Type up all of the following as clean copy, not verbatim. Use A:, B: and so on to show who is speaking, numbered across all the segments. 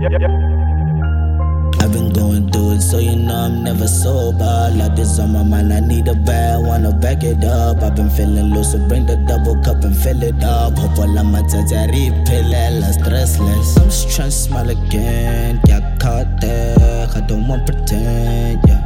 A: I've been going through it, so you know I'm never sober. Like this on my mind, I need a bad, wanna back it up. I've been feeling low, so bring the double cup and fill it up. Hope all I'm repeat, stressless. I'm just tryna smile again, yeah, caught there. I don't want pretend, yeah.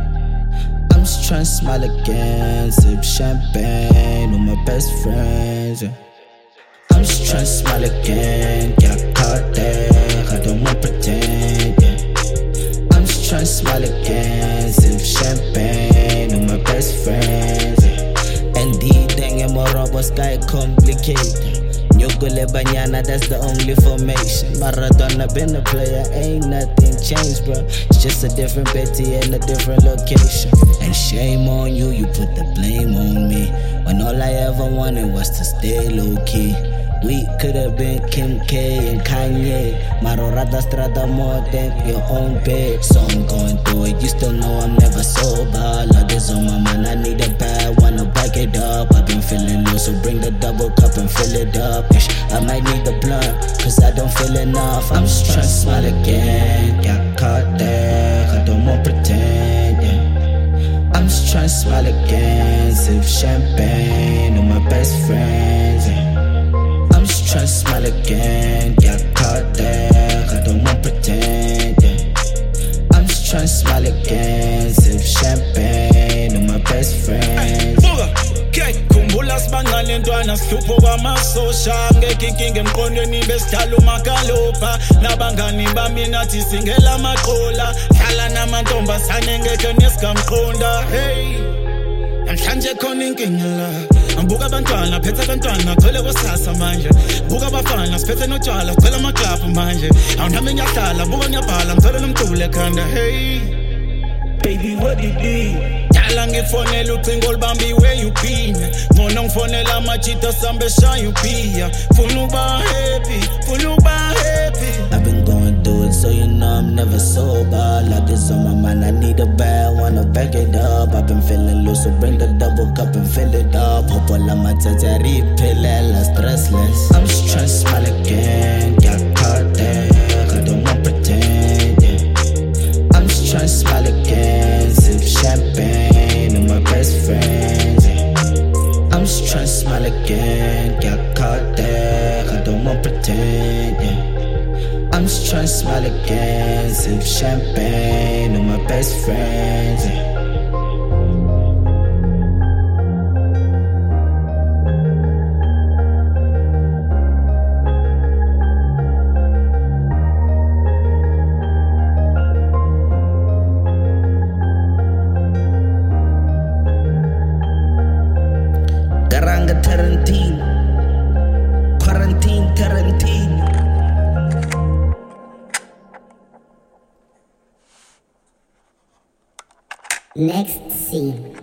A: I'm just tryna smile again, sip champagne with my best friends, yeah. I'm just tryna smile again, yeah, caught there. I don't want pretend, yeah. I'm just tryna smile again, sip champagne with my best friends, yeah. And the thing in my rubber sky complicated. Nyugule banyana, that's the only formation. Maradona been a player, ain't nothing changed, bro. It's just a different Betty and a different location. And shame on you, you put the blame on me, when all I ever wanted was to stay low-key. We could've been Kim K and Kanye. Marorada strada more than your own bed. So I'm going through it, you still know I'm never sober. Like this on my mind, I need a bad, wanna back it up. I've been feeling low, so bring the double cup and fill it up. I might need the blunt, cause I don't feel enough. I'm just tryna smile again, got caught there. I don't want pretend, yeah. I'm just tryna smile again, sip champagne with my best friends, yeah. I'm just tryna smile again, got caught there. I don't want pretend, yeah. I'm just tryna smile again, sip champagne with my best friends.
B: Khumbula sibancane ntwana sihlupho kwamasosha ngeke inkinga emqondweni besidala umagalopha nabangani bami nathi singela amaqola hlala namantombazane ngeke nesigamqonda hey namhlanje khona inkinga la ngibuka abantwana phethe abantwana gcwele kusasa manje buka abafana siphethe notshwala gcwele amaklaphu manje awuhambe ngiyahlala buka ngiyabhala ngithole nomculo ekhanda hey baby what it be Dala ngifonela ucingo olubambi where you been Ngona ngifonela amajita sambe shaya uphiya Funa uba happy
A: I've been going through it, so you know I'm never sober. Like this on my mind, I need a bad, wanna back it up. I've been feeling low, so bring the double cup and fill it up. Hope all I'm repeat, stressless. I'm just tryna smile again, got caught there. I don't want pretend, yeah. I'm just tryna smile again, sip champagne with my best friends, yeah. I'm just tryna smile again, got caught there. I don't want pretend, yeah. I'm just tryna smile again, sip champagne with my best friends, yeah. Garanga Tarantine, Quarantine Tarantine.
C: Next scene.